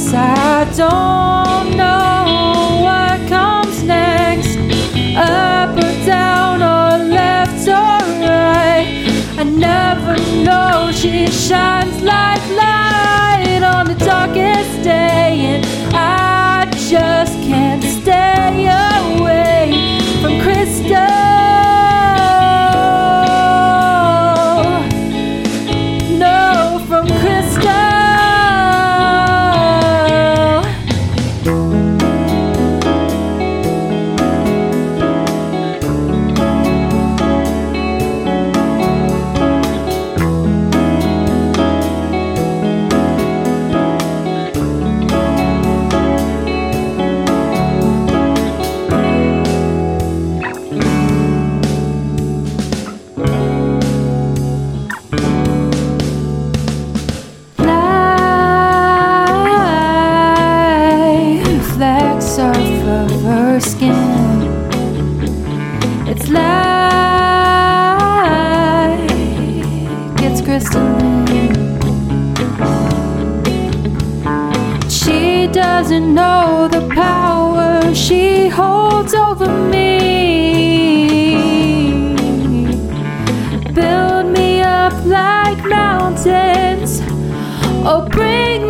I don't know what comes next, up or down or left or right. I never know, she shines like light on the darkest day, and I just can't stay away from Crystal. No, from Crystal. Flecks off of her skin, it's like it's crystalline. She doesn't know the power she holds over me. Build me up like mountains, oh bring